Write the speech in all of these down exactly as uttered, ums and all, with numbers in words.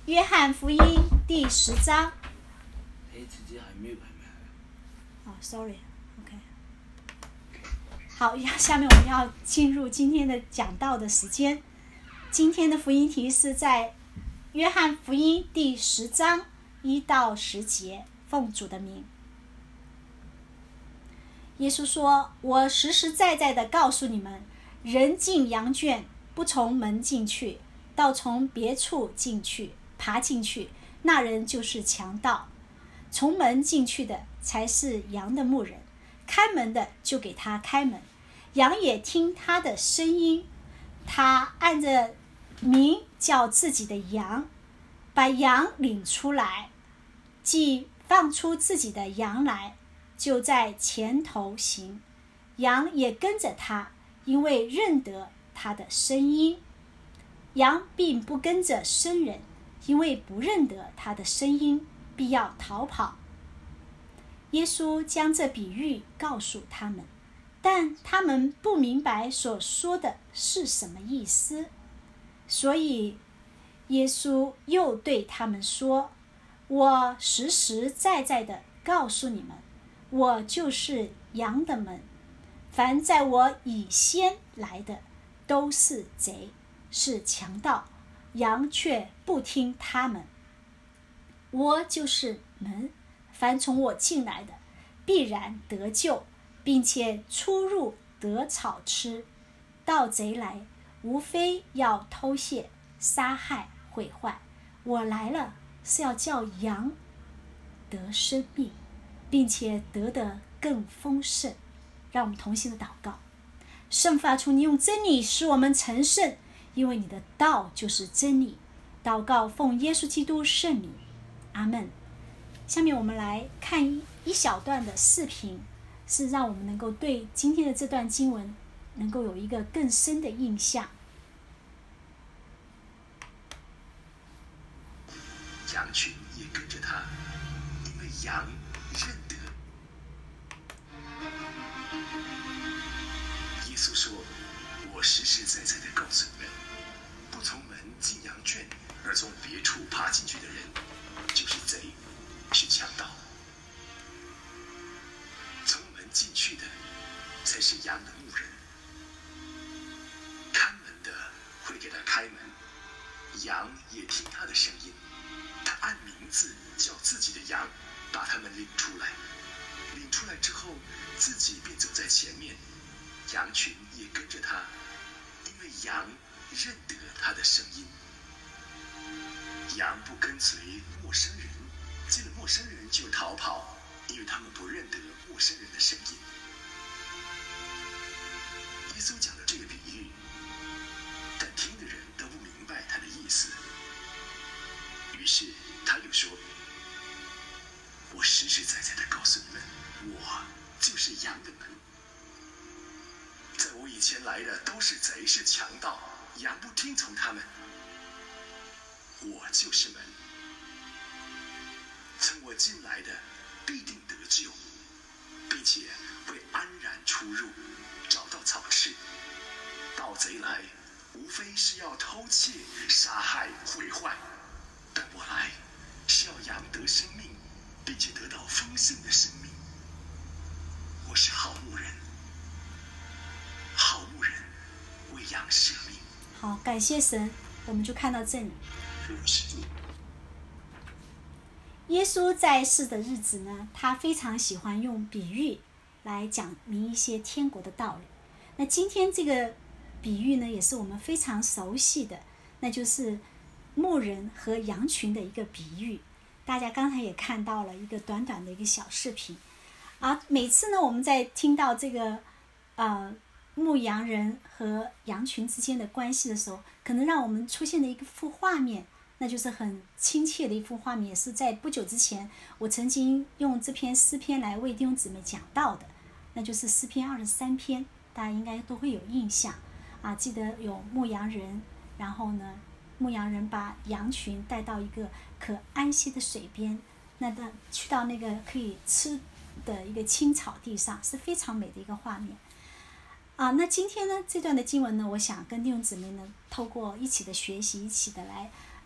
约翰福音第十章。哦 ，sorry，OK。好，下面我们要进入今天的讲道的时间。今天的福音题是在约翰福音第十章一到十节，奉主的名。耶稣说：“我实实在在的告诉你们，人进羊圈，不从门进去，倒从别处进去，爬进去，那人就是强盗。从门进去的才是羊的牧人，开门的就给他开门，羊也听他的声音。他按着名叫自己的羊，把羊领出来，既放出自己的羊来，就在前头行，羊也跟着他，因为认得他的声音。羊并不跟着生人，因为不认得他的声音，必要逃跑。”耶稣将这比喻告诉他们，但他们不明白所说的是什么意思，所以耶稣又对他们说：“我实实在在的告诉你们，我就是羊的门。凡在我以先来的，都是贼，是强盗，羊却不听他们。我就是门，凡从我进来的，必然得救，并且出入得草吃。盗贼来，无非要偷窃、杀害、毁坏。我来了，是要叫羊得生命，并且得得更丰盛。”让我们同心的祷告。圣父啊，你用真理使我们成圣，因为你的道就是真理。祷告奉耶稣基督圣名，阿们。下面我们来看一一小段的视频，是让我们能够对今天的这段经文能够有一个更深的印象。 羊群也跟着他，因为羊认得。耶稣说：“我实实在在的告诉你们，不从门进羊圈，而从别处爬进去的人，就是贼，是强盗。从门进去的，才是羊的牧人。看门的会给他开门，羊也听他的声音。他按名字叫自己的羊，把他们领出来。领出来之后，自己便走在前面。羊群也跟着他，因为羊认得他的声音。羊不跟随陌生人，见了陌生人就逃跑，因为他们不认得陌生人的声音。”耶稣讲了这个比喻，但听的人都不明白他的意思。于是他又说：“我实实在在的告诉你们，我就是羊的门。在我以前来的都是贼，是强盗，羊不听从他们。我就是门，从我进来的必定得救，并且会安然出入，找到草吃。盗贼来，无非是要偷窃、杀害、毁坏，但我来是要羊得生命，并且得到丰盛的生命。我是好牧人，好牧人为羊舍命。” 好，感谢神，我们就看到这里。耶稣在世的日子呢，他非常喜欢用比喻来讲明一些天国的道理。那今天这个比喻呢，也是我们非常熟悉的，那就是牧人和羊群的一个比喻。大家刚才也看到了一个短短的一个小视频。啊，每次呢，我们在听到这个呃牧羊人和羊群之间的关系的时候，可能让我们出现的一个幅画面，那就是很亲切的一幅画面，也是在不久之前我曾经用这篇诗篇来为弟兄姊妹讲到的，那就是诗篇二十三篇，大家应该都会有印象啊。记得有牧羊人，然后呢，牧羊人把羊群带到一个可安息的水边，那个去到那个可以吃的一个青草地上，是非常美的一个画面。啊，那今天呢，这段的经文呢，我想跟弟兄姊妹呢，透过一起的学习，一起的来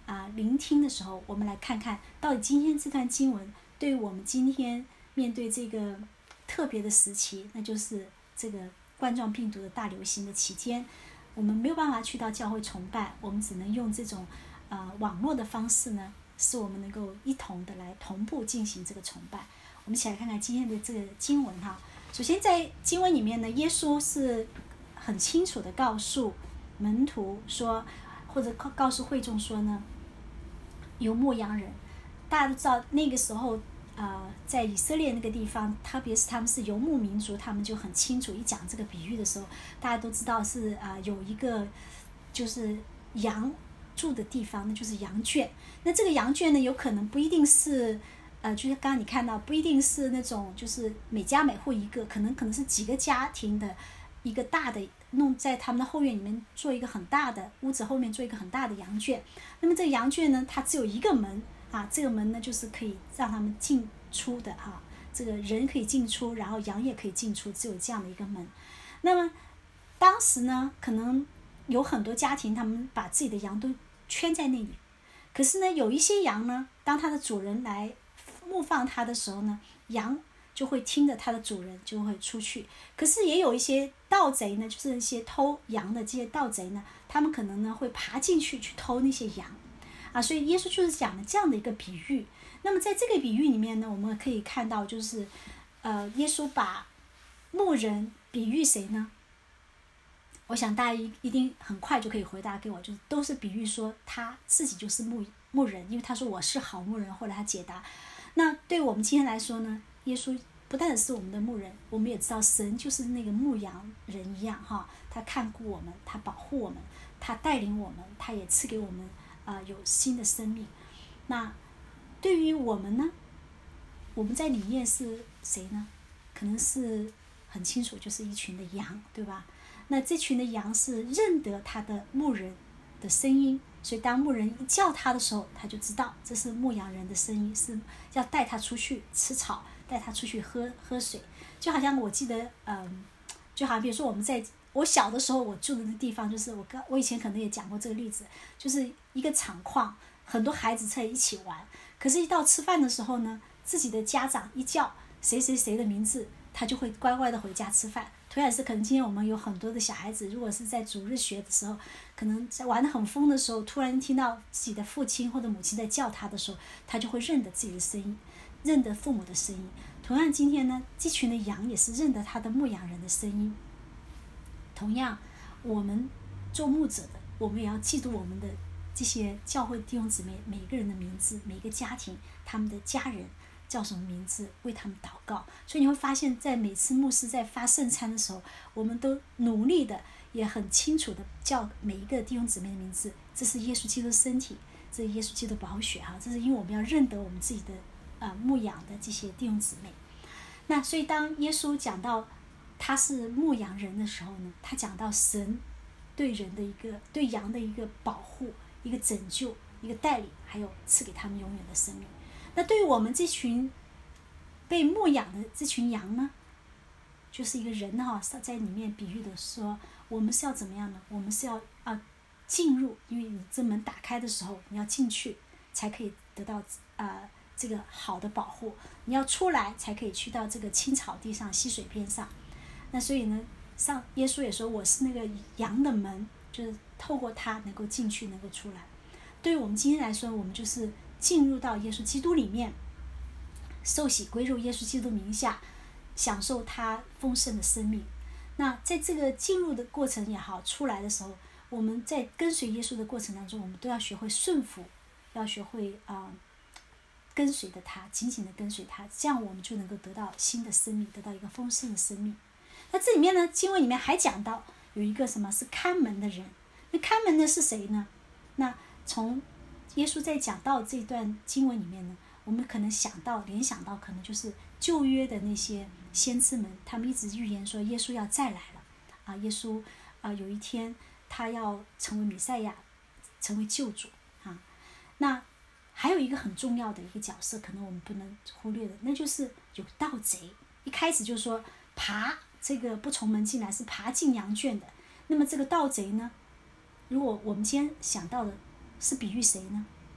啊、呃、聆听的时候，我们来看看到底今天这段经文对于我们今天面对这个特别的时期，那就是这个冠状病毒的大流行的期间，我们没有办法去到教会崇拜，我们只能用这种呃网络的方式呢，使我们能够一同的来同步进行这个崇拜。我们一起来看看今天的这个经文哈。首先在经文里面呢，耶稣是很清楚的告诉门徒说，或者告诉会众说呢，有牧羊人。大家都知道那个时候呃，在以色列那个地方，特别是他们是游牧民族，他们就很清楚，一讲这个比喻的时候，大家都知道是啊、呃、有一个就是羊住的地方，那就是羊圈。那这个羊圈呢，有可能不一定是呃，就是刚刚你看到，不一定是那种就是每家每户一个，可能可能是几个家庭的一个大的，弄在他们的后院里面做一个很大的屋子，后面做一个很大的羊圈。那么这个羊圈呢，它只有一个门啊，这个门呢就是可以让他们进出的哈、啊，这个人可以进出，然后羊也可以进出，只有这样的一个门。那么当时呢，可能有很多家庭，他们把自己的羊都圈在那里。可是呢，有一些羊呢，当它的主人来牧放它的时候呢，羊就会听着它的主人就会出去。可是也有一些盗贼呢，就是一些偷羊的这些盗贼呢，他们可能呢会爬进去去偷那些羊啊。所以耶稣就是讲了这样的一个比喻。那么在这个比喻里面呢，我们可以看到就是呃，耶稣把牧人比喻谁呢？我想大家一一定很快就可以回答给我，就是都是比喻说他自己就是牧牧人，因为他说我是好牧人。后来他解答，那对我们今天来说呢，耶稣不但是我们的牧人，我们也知道神就是那个牧羊人一样哈，他看顾我们，他保护我们，他带领我们，他也赐给我们啊、呃、有新的生命。那对于我们呢，我们在里面是谁呢？可能是很清楚，就是一群的羊，对吧？那这群的羊是认得他的牧人的声音，所以当牧人一叫他的时候，他就知道这是牧羊人的声音，是要带他出去吃草，带他出去喝喝水。就好像我记得，嗯，就好像比如说我们在我小的时候，我住的那地方，就是我刚我以前可能也讲过这个例子，就是一个厂矿，很多孩子在一起玩，可是一到吃饭的时候呢，自己的家长一叫谁谁谁的名字，他就会乖乖的回家吃饭。同样是可能今天我们有很多的小孩子，如果是在主日学的时候，可能在玩得很疯的时候，突然听到自己的父亲或者母亲在叫他的时候，他就会认得自己的声音，认得父母的声音。同样今天呢，这群的羊也是认得他的牧羊人的声音。同样我们做牧者的，我们也要记住我们的这些教会弟兄姊妹每个人的名字，每个家庭他们的家人叫什么名字，为他们祷告。所以你会发现在每次牧师在发圣餐的时候，我们都努力的也很清楚的叫每一个弟兄姊妹的名字，这是耶稣基督身体，这是耶稣基督宝血哈，这是因为我们要认得我们自己的呃牧养的这些弟兄姊妹。那所以当耶稣讲到他是牧羊人的时候呢，他讲到神对人的一个对羊的一个保护，一个拯救，一个带领，还有赐给他们永远的生命。那对于我们这群被牧养的这群羊呢，就是一个人哈，在里面比喻的说，我们是要怎么样呢？我们是要啊进入，因为你这门打开的时候，你要进去才可以得到啊、呃、这个好的保护，你要出来才可以去到这个青草地上、溪水边上。那所以呢，上耶稣也说，我是那个羊的门，就是透过它能够进去，能够出来。对于我们今天来说，我们就是进入到耶稣基督里面，受洗归入耶稣基督名下，享受他丰盛的生命。那在这个进入的过程也好，出来的时候，我们在跟随耶稣的过程当中，我们都要学会顺服，要学会啊、呃、跟随着他，紧紧的跟随他，这样我们就能够得到新的生命，得到一个丰盛的生命。那这里面呢，经文里面还讲到有一个什么是看门的人。那看门的是谁呢？那从耶稣在讲到这段经文里面呢，我们可能想到联想到可能就是旧约的那些先知们，他们一直预言说耶稣要再来了啊，耶稣啊有一天他要成为弥赛亚，成为救主啊。那还有一个很重要的一个角色，可能我们不能忽略的，那就是有盗贼。一开始就说爬这个不从门进来，是爬进羊圈的。那么这个盗贼呢，如果我们今天想到的是比喻谁呢？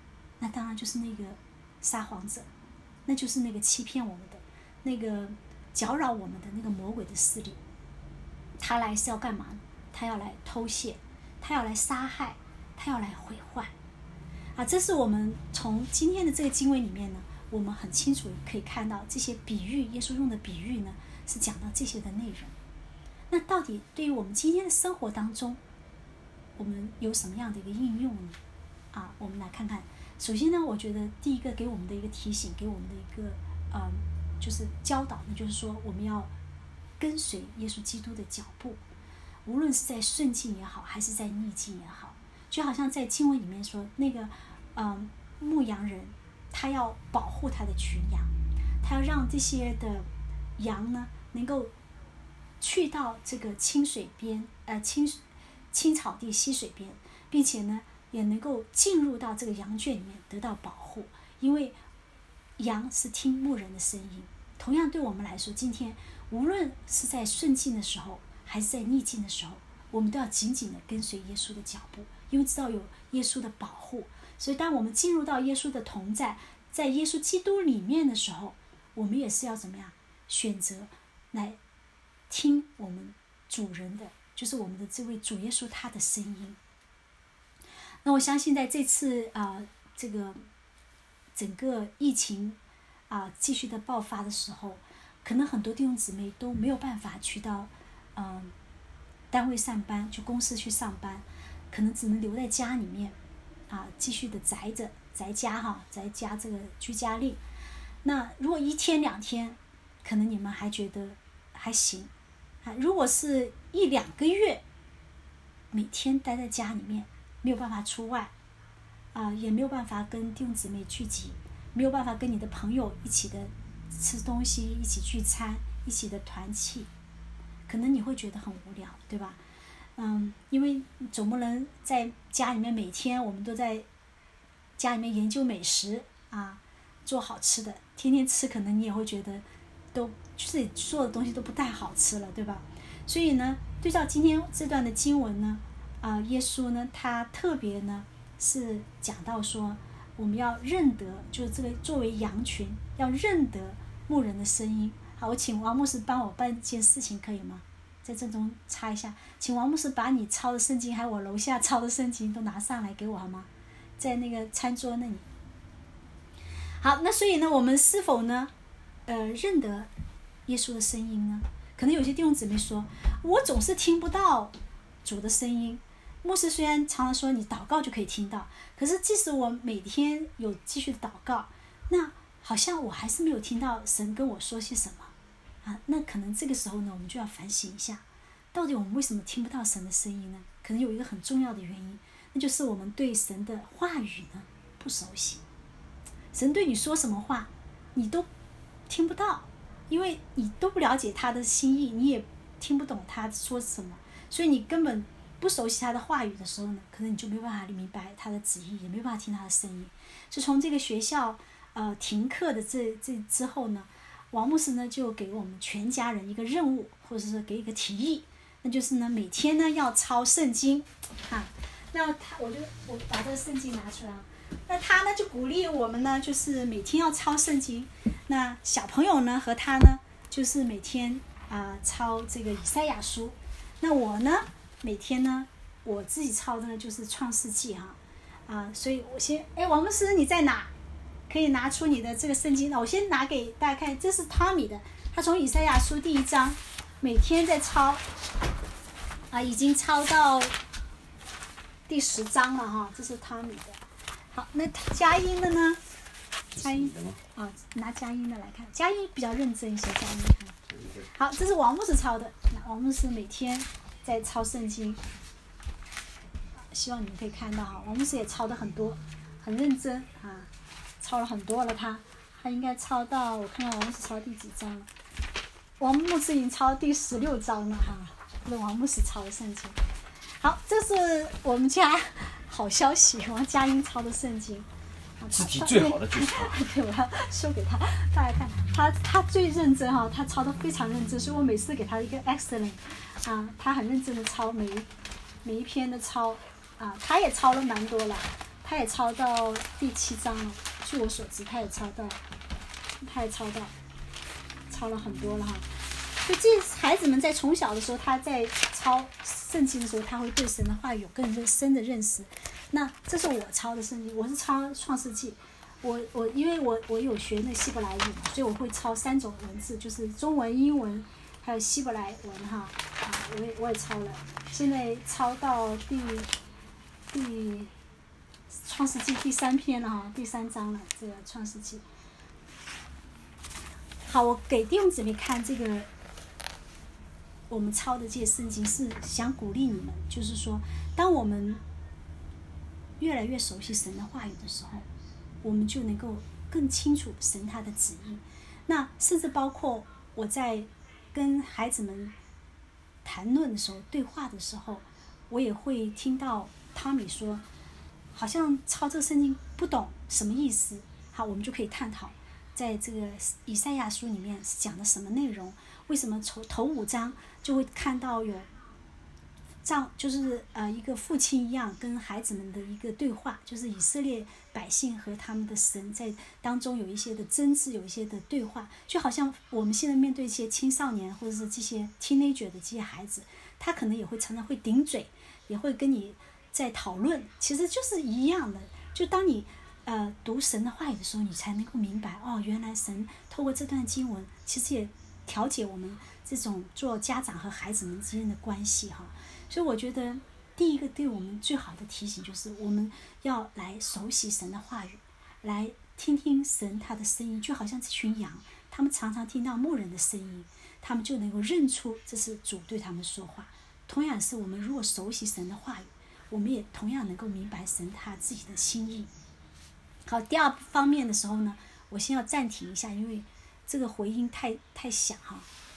那当然就是那个撒谎者，那就是那个欺骗我们的，那个搅扰我们的那个魔鬼的势力。他来是要干嘛呢？他要来偷窃，他要来杀害，他要来毁坏。啊，这是我们从今天的这个经文里面呢，我们很清楚可以看到这些比喻，耶稣用的比喻呢，是讲到这些的内容。那到底对于我们今天的生活当中，我们有什么样的一个应用呢？啊，我们来看看。首先呢，我觉得第一个给我们的一个提醒，给我们的一个嗯，就是教导呢，就是说我们要跟随耶稣基督的脚步，无论是在顺境也好，还是在逆境也好。就好像在经文里面说，那个嗯牧羊人，他要保护他的群羊，他要让这些的羊呢能够去到这个清水边，呃清青草地溪水边，并且呢也能够进入到这个羊圈里面得到保护，因为羊是听牧人的声音。同样对我们来说，今天无论是在顺境的时候，还是在逆境的时候，我们都要紧紧的跟随耶稣的脚步，因为知道有耶稣的保护。所以当我们进入到耶稣的同在，在耶稣基督里面的时候，我们也是要怎么样选择来听我们主人的，就是我们的这位主耶稣他的声音。那我相信在这次啊、呃、这个整个疫情啊、呃、继续的爆发的时候，可能很多弟兄姊妹都没有办法去到嗯、呃、单位上班，去公司去上班，可能只能留在家里面啊、呃、继续的宅着宅家哈宅家这个居家令。那如果一天两天，可能你们还觉得还行啊，如果是一两个月，每天待在家里面，没有办法出外啊、呃，也没有办法跟弟兄姊妹聚集，没有办法跟你的朋友一起的吃东西，一起聚餐，一起的团契，可能你会觉得很无聊，对吧？嗯，因为总不能在家里面每天我们都在家里面研究美食啊，做好吃的，天天吃，可能你也会觉得都自己做的东西都不太好吃了，对吧？所以呢，对照今天这段的经文呢，啊、呃，耶稣呢，他特别呢是讲到说，我们要认得，就是这个作为羊群要认得牧人的声音。好，我请王牧师帮我办一件事情，可以吗？在这中插一下，请王牧师把你抄的圣经，还有我楼下抄的圣经都拿上来给我好吗？在那个餐桌那里。好，那所以呢，我们是否呢，呃，认得耶稣的声音呢？可能有些弟兄姊妹说，我总是听不到主的声音。牧师虽然常常说你祷告就可以听到，可是即使我每天有继续的祷告，那好像我还是没有听到神跟我说些什么啊。那可能这个时候呢，我们就要反省一下，到底我们为什么听不到神的声音呢？可能有一个很重要的原因，那就是我们对神的话语呢不熟悉。神对你说什么话，你都听不到，因为你都不了解他的心意，你也听不懂他说什么，所以你根本不熟悉他的话语的时候呢，可能你就没有办法明白他的旨意，也没有办法听他的声音。就从这个学校呃停课的这这之后呢，王牧师呢就给我们全家人一个任务，或者是给一个提议，那就是呢每天呢要抄圣经啊。那他我就我把这个圣经拿出来，那他呢就鼓励我们呢，就是每天要抄圣经。那小朋友呢和他呢，就是每天啊、呃、抄这个以赛亚书。那我呢每天呢我自己抄的呢就是创世纪哈啊、呃，所以我先哎王牧师你在哪？可以拿出你的这个圣经。那我先拿给大家看，这是汤米的，他从以赛亚书第一章每天在抄啊，已经抄到第十章了哈，这是汤米的。好，那佳音的呢？佳音啊、哦，拿佳音的来看，佳音比较认真一些。佳音看，好，这是王牧师抄的。那王牧师每天在抄圣经，希望你们可以看到哈。王牧师也抄的很多，很认真啊，抄了很多了他。他应该抄到，我看看王牧师抄第几章了。王牧师已经抄第十六章了哈，这是王牧师抄的圣经。好，这是我们家好消息，王佳音抄的圣经。 字体最好的就是他。 对，我要秀给他，大家看，他他最认真哈，他抄的非常认真，所以我每次给他一个 excellent， 啊，他很认真的抄每一每一篇的抄，啊，他也抄了蛮多了， 他也抄到第七章了。据我所知，他也抄到，他也抄到，抄了很多了哈。就这孩子们在从小的时候，他在抄圣经的时候，他会对神的话有更深的认识。那这是我抄的圣经，我是抄创世纪。我我因为我我有学那希伯来语嘛，所以我会抄三种文字，就是中文、英文，还有希伯来文哈。啊，我也我也抄了，现在抄到第第创世纪第三篇了哈，第三章了，这个创世纪。好，我给弟兄姊妹看这个。我们抄的这些圣经是想鼓励你们，就是说，当我们越来越熟悉神的话语的时候，我们就能够更清楚神他的旨意。那甚至包括我在跟孩子们谈论的时候、对话的时候，我也会听到汤米说，好像抄这个圣经不懂什么意思。好，我们就可以探讨，在这个以赛亚书里面讲的什么内容。为什么头头五章就会看到有丈，就是呃一个父亲一样跟孩子们的一个对话，就是以色列百姓和他们的神在当中有一些的争执，有一些的对话，就好像我们现在面对一些青少年或者是这些 teenager 的这些孩子，他可能也会常常会顶嘴，也会跟你在讨论，其实就是一样的。就当你呃读神的话语的时候，你才能够明白哦，原来神透过这段经文，其实也调节我们这种做家长和孩子们之间的关系哈。所以我觉得第一个对我们最好的提醒就是我们要来熟悉神的话语，来听听神他的声音，就好像这群羊，他们常常听到牧人的声音，他们就能够认出这是主对他们说话。同样是我们如果熟悉神的话语，我们也同样能够明白神他自己的心意。好，第二方面的时候呢，我先要暂停一下，因为这个回音太太响哈。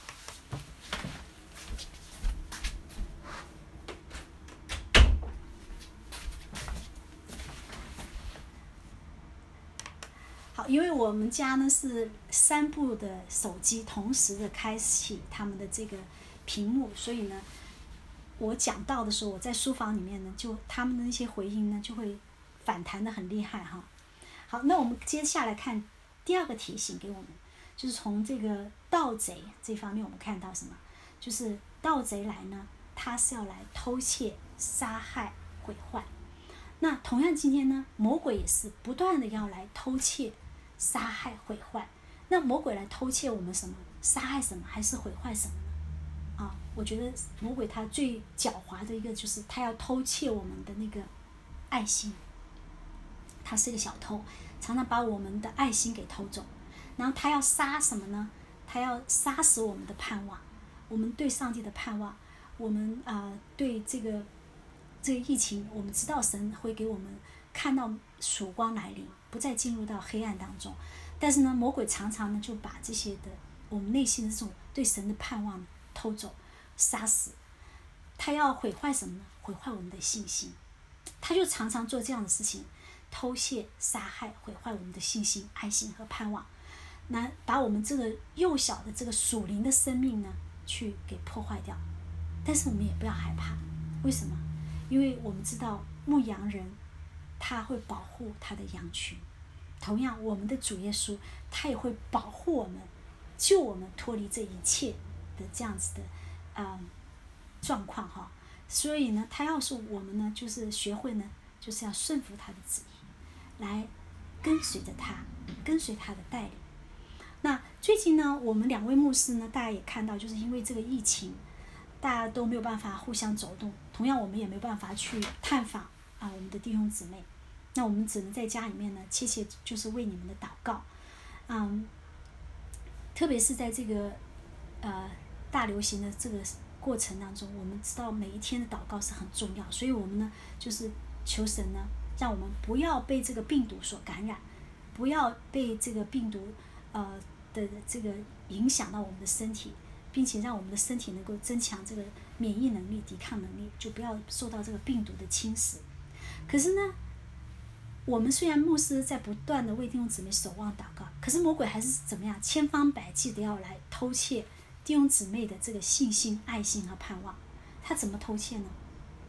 好，因为我们家呢是三部的手机同时的开启他们的这个屏幕，所以呢，我讲到的时候，我在书房里面呢，就他们的那些回音呢就会反弹得很厉害哈。好，那我们接下来看第二个提醒给我们。就是从这个盗贼这方面，我们看到什么？就是盗贼来呢，他是要来偷窃、杀害、毁坏。那同样今天呢，魔鬼也是不断的要来偷窃、杀害、毁坏。那魔鬼来偷窃我们什么？杀害什么？还是毁坏什么呢？啊，我觉得魔鬼他最狡猾的一个就是他要偷窃我们的那个爱心。他是个小偷，常常把我们的爱心给偷走。然后他要杀什么呢？他要杀死我们的盼望，我们对上帝的盼望，我们啊、呃、对这个这个疫情，我们知道神会给我们看到曙光来临，不再进入到黑暗当中。但是呢，魔鬼常常呢就把这些的我们内心的这种对神的盼望偷走、杀死。他要毁坏什么呢？毁坏我们的信心。他就常常做这样的事情，偷窃、杀害、毁坏我们的信心、爱心和盼望。那把我们这个幼小的这个属灵的生命呢，去给破坏掉。但是我们也不要害怕，为什么？因为我们知道牧羊人他会保护他的羊群，同样我们的主耶稣他也会保护我们，救我们脱离这一切的这样子的呃状况哈。所以呢，他要是我们呢，就是学会呢，就是要顺服他的旨意，来跟随着他，跟随他的带领。那最近呢，我们两位牧师呢，大家也看到，就是因为这个疫情，大家都没有办法互相走动，同样我们也没有办法去探访啊我们的弟兄姊妹，那我们只能在家里面呢，切切就是为你们的祷告，嗯，特别是在这个呃大流行的这个过程当中，我们知道每一天的祷告是很重要，所以我们呢就是求神呢，让我们不要被这个病毒所感染，不要被这个病毒呃。的这个影响到我们的身体，并且让我们的身体能够增强这个免疫能力、抵抗能力，就不要受到这个病毒的侵蚀。可是呢，我们虽然牧师在不断的为弟兄姊妹守望祷告，可是魔鬼还是怎么样，千方百计的要来偷窃弟兄姊妹的这个信心、爱心和盼望。他怎么偷窃呢？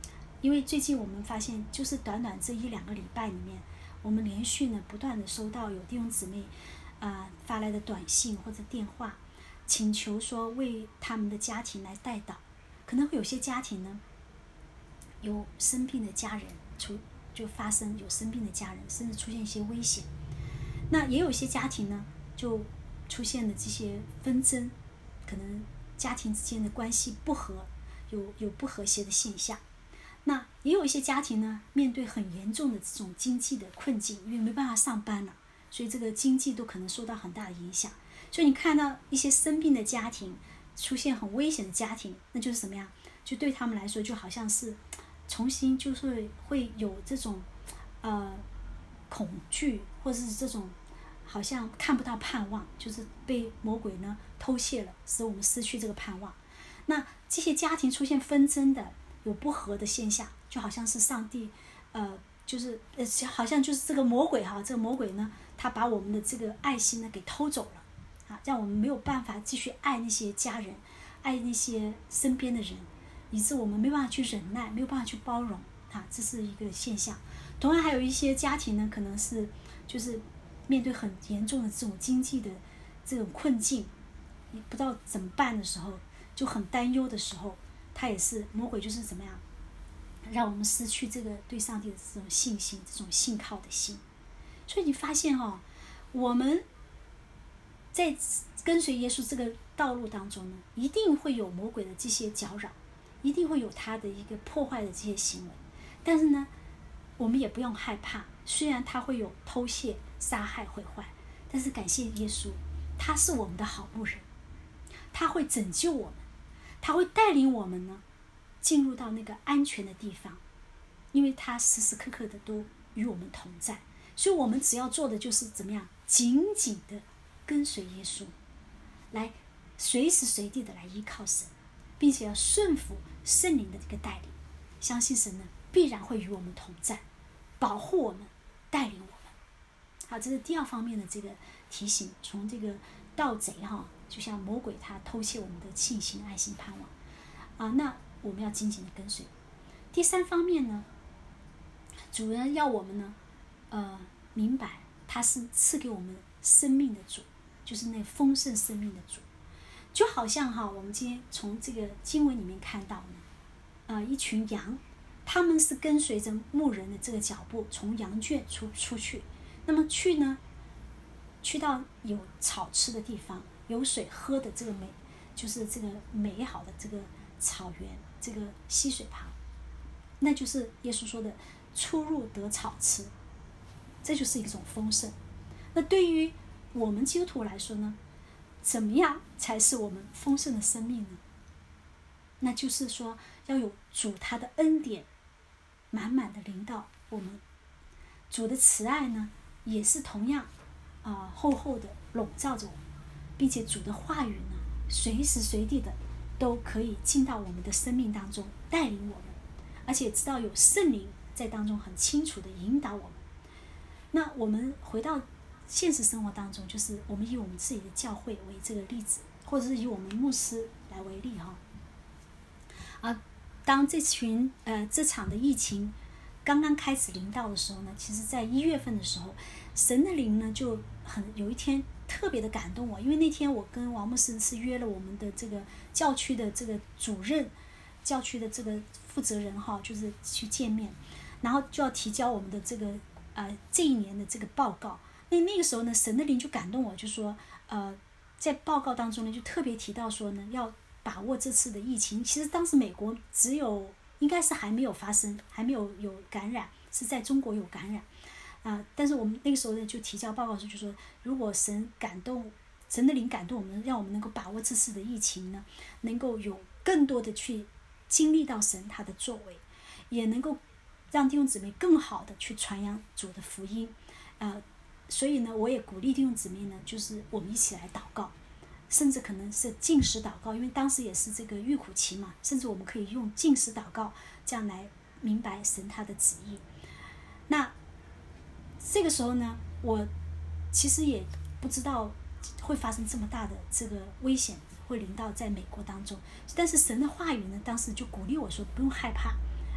因为最近我们发现，就是短短这一两个礼拜里面，我们连续呢不断的收到有弟兄姊妹啊、呃、发来的短信或者电话，请求说为他们的家庭来代祷。可能会有些家庭呢有生病的家人出就发生有生病的家人，甚至出现一些危险。那也有一些家庭呢就出现了这些纷争，可能家庭之间的关系不和，有有不和谐的现象。那也有一些家庭呢面对很严重的这种经济的困境，因为没办法上班了，所以这个经济都可能受到很大的影响。所以你看到一些生病的家庭，出现很危险的家庭，那就是什么样，就对他们来说就好像是重新就是会有这种呃恐惧，或者是这种好像看不到盼望，就是被魔鬼呢偷窃了，使我们失去这个盼望。那这些家庭出现纷争的有不和的现象，就好像是上帝呃就是呃好像就是这个魔鬼哈，这个魔鬼呢他把我们的这个爱心呢给偷走了啊，让我们没有办法继续爱那些家人，爱那些身边的人，以致我们没办法去忍耐，没有办法去包容啊，这是一个现象。同样还有一些家庭呢，可能是就是面对很严重的这种经济的这种困境，你不知道怎么办的时候，就很担忧的时候，他也是魔鬼就是怎么样让我们失去这个对上帝的这种信心，这种信靠的心。所以你发现哦，我们在跟随耶稣这个道路当中呢，一定会有魔鬼的这些搅扰，一定会有他的一个破坏的这些行为。但是呢，我们也不用害怕，虽然他会有偷窃、杀害、毁坏，但是感谢耶稣，他是我们的好牧人，他会拯救我们，他会带领我们呢进入到那个安全的地方，因为他时时刻刻的都与我们同在。所以我们只要做的就是怎么样，紧紧的跟随耶稣，来随时随地的来依靠神，并且要顺服圣灵的这个带领，相信神呢必然会与我们同在，保护我们，带领我们。好，这是第二方面的这个提醒，从这个盗贼哈，就像魔鬼他偷窃我们的信心、爱心、盼望啊，那我们要紧紧的跟随。第三方面呢，主人要我们呢呃明白他是赐给我们生命的主，就是那丰盛生命的主。就好像哈，我们今天从这个经文里面看到呢，呃，一群羊，他们是跟随着牧人的这个脚步，从羊圈出出去，那么去呢，去到有草吃的地方，有水喝的这个美，就是这个美好的这个草原，这个溪水旁，那就是耶稣说的出入得草吃，这就是一种丰盛。那对于我们基督徒来说呢，怎么样才是我们丰盛的生命呢？那就是说要有主他的恩典满满的临到我们，主的慈爱呢也是同样啊、呃、厚厚的笼罩着我们，并且主的话语呢随时随地的都可以进到我们的生命当中，带领我们，而且知道有圣灵在当中很清楚的引导我们。那我们回到现实生活当中，就是我们以我们自己的教会为这个例子，或者是以我们牧师来为例哈。啊，当这群呃这场的疫情刚刚开始临到的时候呢，其实在一月份的时候，神的灵呢就很有一天特别的感动我，因为那天我跟王牧师是约了我们的这个教区的这个主任、教区的这个负责人哈，就是去见面，然后就要提交我们的这个呃这一年的这个报告。那那个时候呢，神的灵就感动我，就说呃在报告当中呢就特别提到说呢要把握这次的疫情。其实当时美国只有应该是还没有发生，还没有有感染，是在中国有感染啊、呃。但是我们那个时候呢就提交报告的时候就说，如果神感动，神的灵感动我们，让我们能够把握这次的疫情呢，能够有更多的去经历到神他的作为，也能够让弟兄姊妹更好的去传扬主的福音啊、呃。所以呢，我也鼓励弟兄姊妹呢，就是我们一起来祷告，甚至可能是禁食祷告，因为当时也是这个预苦期嘛，甚至我们可以用禁食祷告，这样来明白神他的旨意。那这个时候呢，我其实也不知道会发生这么大的这个危险会临到在美国当中，但是神的话语呢，当时就鼓励我说不用害怕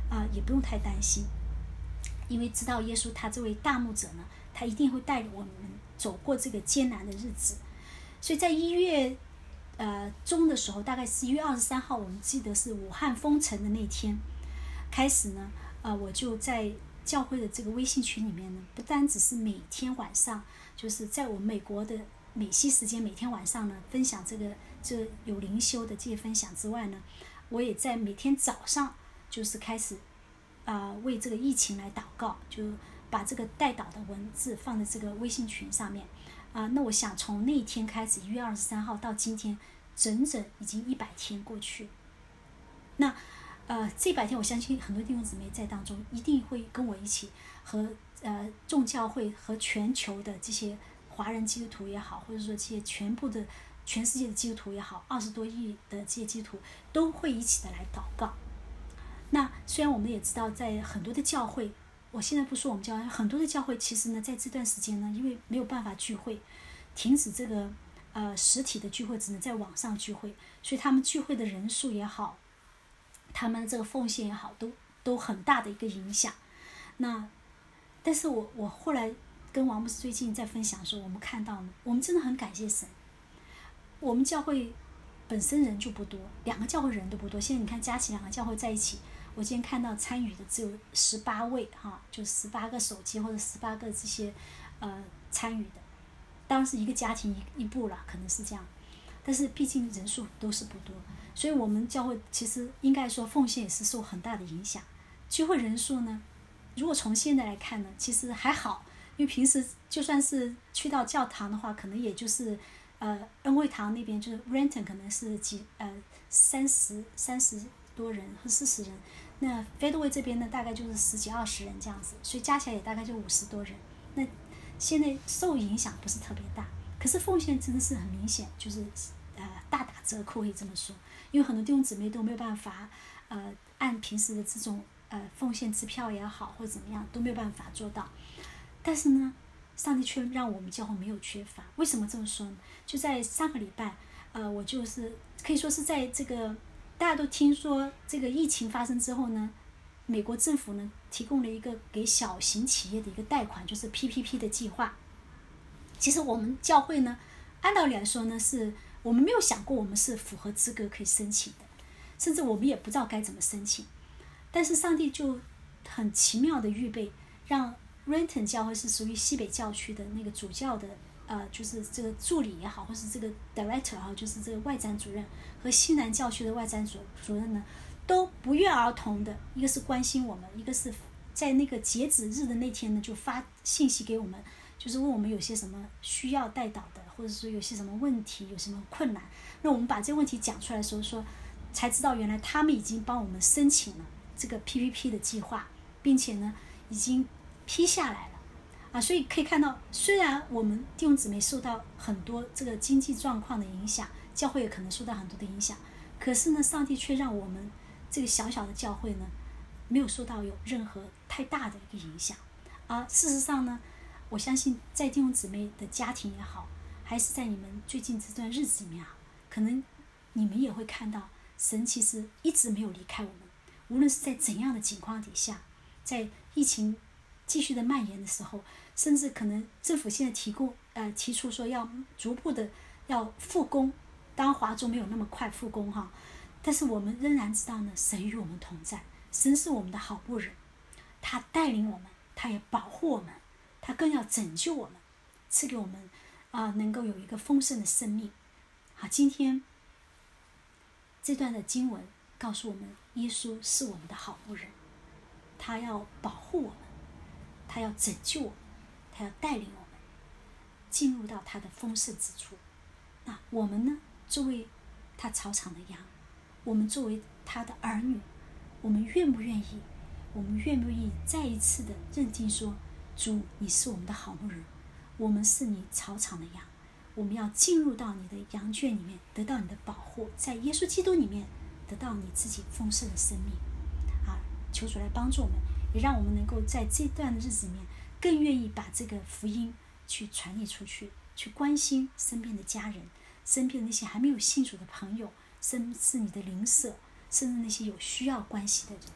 啊、呃，也不用太担心，因为知道耶稣他这位大牧者呢，他一定会带领我们走过这个艰难的日子。所以在一月呃中的时候，大概是一月二十三号，我们记得是武汉封城的那天开始呢，呃，我就在教会的这个微信群里面呢，不单只是每天晚上，就是在我们美国的美西时间每天晚上呢分享这个这有灵修的这些分享之外呢，我也在每天早上就是开始啊、呃、为这个疫情来祷告，就把这个代祷的文字放在这个微信群上面啊、呃。那我想从那一天开始，一月二十三号到今天，整整已经一百天过去。那呃，这一百天我相信很多弟兄姊妹在当中一定会跟我一起和呃众教会和全球的这些华人基督徒也好，或者说这些全部的全世界的基督徒也好，二十多亿的这些基督徒都会一起的来祷告。那虽然我们也知道，在很多的教会，我现在不说我们教会，很多的教会其实呢，在这段时间呢，因为没有办法聚会，停止这个呃实体的聚会，只能在网上聚会，所以他们聚会的人数也好，他们这个奉献也好，都都很大的一个影响。那但是我我后来跟王牧师最近在分享的时候，我们看到呢，我们真的很感谢神。我们教会本身人就不多，两个教会人都不多。现在你看加起两个教会在一起，我今天看到参与的只有十八位哈，就十八个手机或者十八个这些呃参与的，当然是一个家庭一一部了，可能是这样。但是毕竟人数都是不多，所以我们教会其实应该说奉献也是受很大的影响。聚会人数呢，如果从现在来看呢，其实还好，因为平时就算是去到教堂的话，可能也就是呃恩惠堂那边就是 Renton 可能是几呃三十三十多人和四十人，那 Fedway 这边呢大概就是十几二十人这样子，所以加起来也大概就五十多人。那现在受影响不是特别大，可是奉献真的是很明显，就是呃大打折扣，可以这么说，因为很多弟兄姊妹都没有办法呃按平时的这种呃奉献支票也好或者怎么样都没有办法做到。但是呢，上帝却让我们教会没有缺乏。为什么这么说呢？就在上个礼拜，呃，我就是可以说是在这个大家都听说这个疫情发生之后呢，美国政府呢提供了一个给小型企业的一个贷款，就是 P P P 的计划。其实我们教会呢，按道理来说呢，是我们没有想过我们是符合资格可以申请的，甚至我们也不知道该怎么申请。但是上帝就很奇妙的预备，让 Renton 教会是属于西北教区的那个主教的，呃，就是这个助理也好，或是这个 director 也好，就是这个外展主任和西南教区的外展主主任呢，都不约而同的，一个是关心我们，一个是在那个截止日的那天呢，就发信息给我们，就是问我们有些什么需要代祷的，或者说有些什么问题，有什么困难。那我们把这个问题讲出来的时候，说才知道原来他们已经帮我们申请了这个 P P P 的计划，并且呢，已经批下来了。啊，所以可以看到，虽然我们弟兄姊妹受到很多这个经济状况的影响，教会也可能受到很多的影响，可是呢，上帝却让我们这个小小的教会呢，没有受到有任何太大的一个影响。而事实上呢，我相信在弟兄姊妹的家庭也好，还是在你们最近这段日子里面啊，可能你们也会看到，神其实一直没有离开我们，无论是在怎样的情况底下，在疫情继续的蔓延的时候，甚至可能政府现在提供呃提出说要逐步的要复工，当然华中没有那么快复工哈，但是我们仍然知道呢，神与我们同在，神是我们的好牧人，他带领我们，他也保护我们，他更要拯救我们，赐给我们啊、呃、能够有一个丰盛的生命。好，今天这段的经文告诉我们，耶稣是我们的好牧人，他要保护我们，他要拯救我们，他要带领我们进入到他的丰盛之处。那我们呢，作为他草场的羊，我们作为他的儿女，我们愿不愿意，我们愿不愿意再一次的认定说，主，你是我们的好牧人，我们是你草场的羊，我们要进入到你的羊圈里面，得到你的保护，在耶稣基督里面得到你自己丰盛的生命。啊，求主来帮助我们，也让我们能够在这段的日子里面更愿意把这个福音去传递出去，去关心身边的家人，身边的那些还没有信主的朋友，甚至你的邻舍，甚至那些有需要关系的人。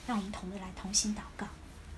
让我们同的来同心祷告。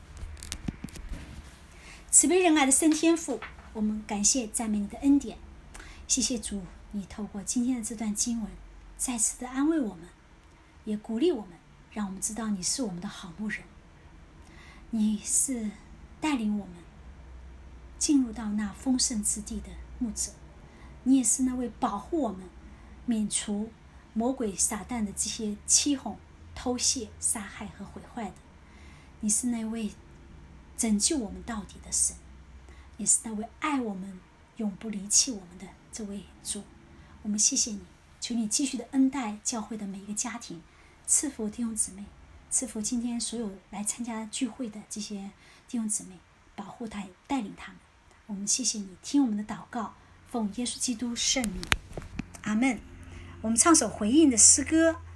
慈悲仁爱的圣天父，我们感谢赞美你的恩典，谢谢主，你透过今天的这段经文再次的安慰我们，也鼓励我们，让我们知道你是我们的好牧人，你是带领我们进入到那丰盛之地的牧者，你也是那位保护我们免除魔鬼撒旦的这些欺哄、偷窃、杀害和毁坏的，你是那位拯救我们到底的神，也是那位爱我们永不离弃我们的这位主。我们谢谢你，求你继续的恩待教会的每一个家庭，赐福弟兄姊妹，赐福今天所有来参加聚会的这些弟兄姊妹，保护他，带领他们。我们谢谢你，听我们的祷告，奉耶稣基督圣名，阿们。我们唱首回应的诗歌。